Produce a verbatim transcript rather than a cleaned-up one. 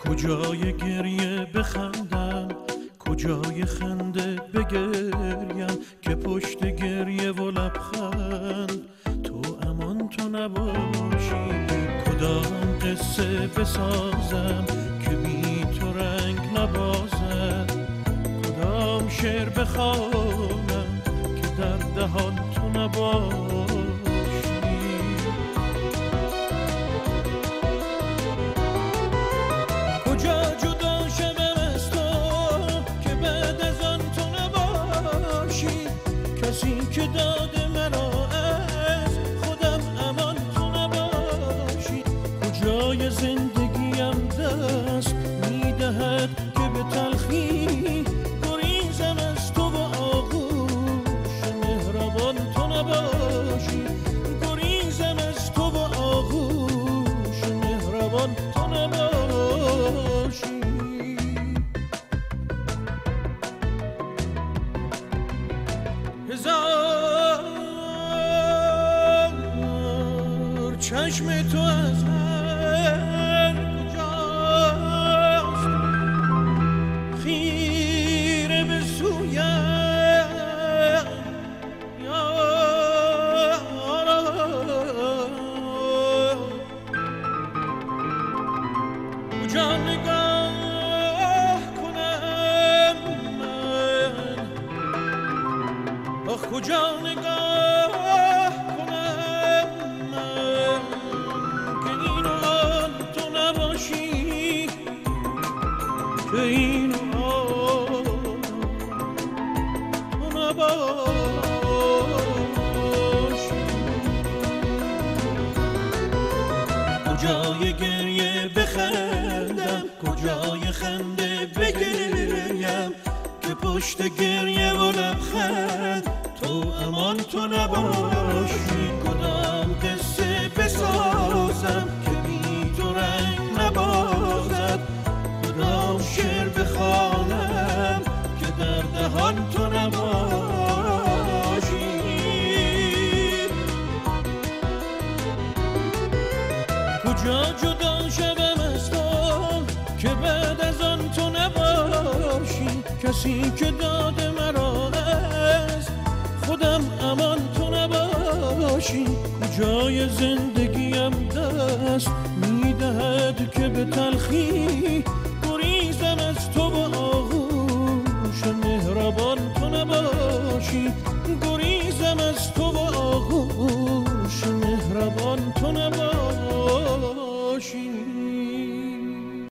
کجای گریه بخندم، کجای خنده بگریم، که پشت گریه و لبخند تو امان تو نباشی. کدام قصه بسازم که بی تو رنگ نبازد، کدام شعر بخوانم که در دهان تو نباشی. کجا جدا شوم از تو که بعد از آن تو نباشی، کسی که داده مرا از خودم امان تو نباشی. کجای زندگیم دست میدهد که به تلخی گریزم از تو و آغوش مهربان تو نباشی. گریزم از تو و آغوش مهربان تو نباشی. هزار چشم تو از هر کجاست، خیره به سویم کجا نگاه کنم من، آخ کجا نگاه کنم من که این آن تو نباشی، که این آن تو نباشی. کجای گریه بخندم، کجای خنده بگریم، که پشت گریه و لبخند تو امان تو نباشی. کدام قصه بسازم که بی تو رنگ نبازد، کدام شعر بخوانم که در دهان تو نباشی. کجا جدا شوم از تو که بعد از آن تو نباشی، کسی که داده مرا از خودم امان تو نباشی. کجای زندگیم دست میدهد که به تلخی گریزم از تو و آغوش مهربان تو نباشی. گریزم از تو و آغوش